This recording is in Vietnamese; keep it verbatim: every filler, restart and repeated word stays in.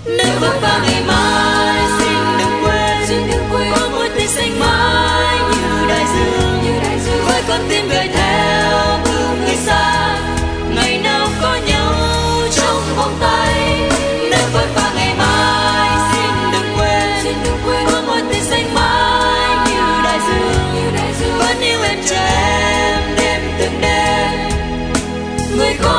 Nếu vấp va ngày mai xin đừng quên, xin đừng quên có mối tình xanh mãi như đại dương, như đại dương với con tim gửi theo bước người xa, ngày nào có nhau trong vòng tay. Nếu vấp va ngày mai xin đừng quên, xin đừng quên có mối tình xanh mãi như đại dương, như đại dương vẫn yêu em chờ em đêm từng đêm. Người có